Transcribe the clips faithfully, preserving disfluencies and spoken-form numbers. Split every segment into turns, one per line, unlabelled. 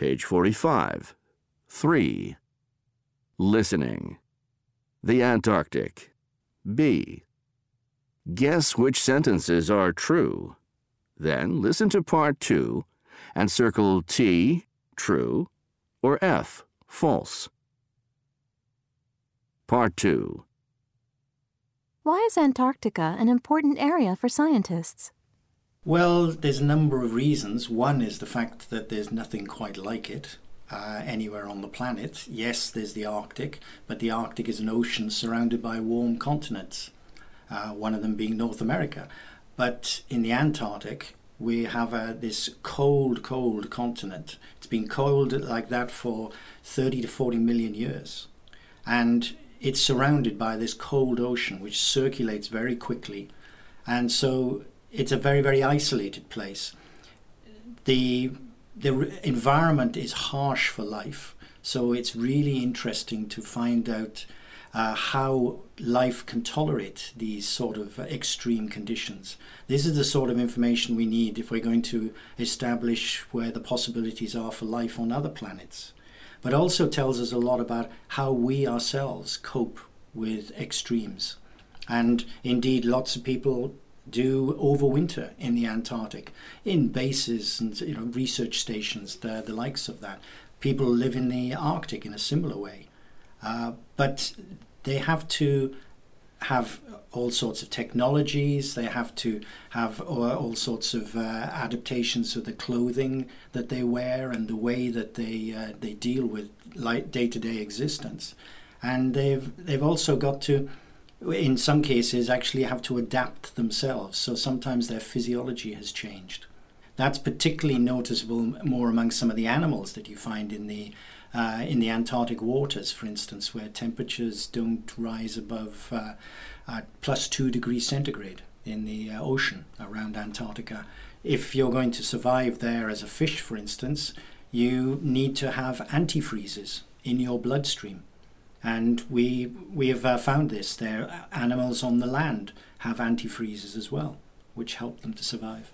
Page forty-five. three. Listening. The Antarctic. B. Guess which sentences are true. Then listen to part two and circle T, true, or F, false. Part two.
Why is Antarctica an important area for scientists?
Well, there's a number of reasons. One is the fact that there's nothing quite like it uh, anywhere on the planet. Yes, there's the Arctic, but the Arctic is an ocean surrounded by warm continents, uh, one of them being North America. But in the Antarctic, we have uh, this cold, cold continent. It's been cold like that for thirty to forty million years. And it's surrounded by this cold ocean, which circulates very quickly. And so it's a very, very isolated place. The, the environment is harsh for life. So it's really interesting to find out uh, how life can tolerate these sort of extreme conditions. This is the sort of information we need if we're going to establish where the possibilities are for life on other planets. But also tells us a lot about how we ourselves cope with extremes. And indeed, lots of people do overwinter in the Antarctic, in bases and you know research stations, the, the likes of that. People live in the Arctic in a similar way. Uh, but they have to have all sorts of technologies, they have to have all, all sorts of uh, adaptations of the clothing that they wear and the way that they uh, they deal with light day-to-day existence. And they've they've also got to, in some cases, actually have to adapt themselves. So sometimes their physiology has changed. That's particularly noticeable more among some of the animals that you find in the uh, in the Antarctic waters, for instance, where temperatures don't rise above uh, uh, plus two degrees centigrade in the uh, ocean around Antarctica. If you're going to survive there as a fish, for instance, you need to have antifreezes in your bloodstream. And we we have uh, found this. There, animals on the land have antifreezes as well, which help them to survive.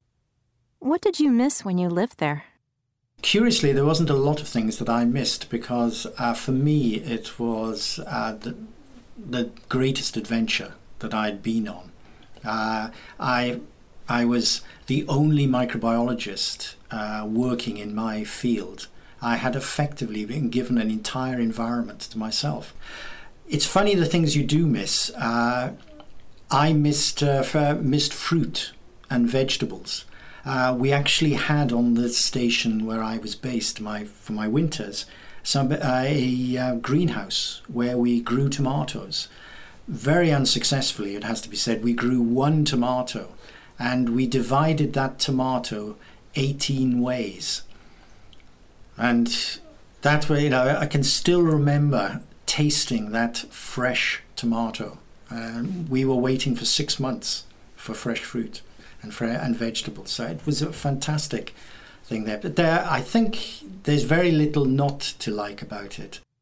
What did you miss when you lived there?
Curiously, there wasn't a lot of things that I missed because uh, for me it was uh, the, the greatest adventure that I'd been on. Uh, I I was the only microbiologist uh, working in my field. I had effectively been given an entire environment to myself. It's funny the things you do miss. Uh, I missed uh, f- missed fruit and vegetables. Uh, we actually had on the station where I was based my for my winters some uh, a uh, greenhouse where we grew tomatoes. Very unsuccessfully, it has to be said. We grew one tomato and we divided that tomato eighteen ways. And that way, you know, I can still remember tasting that fresh tomato. Um, we were waiting for six months for fresh fruit and for, and vegetables. So it was a fantastic thing there. But there, I think there's very little not to like about it.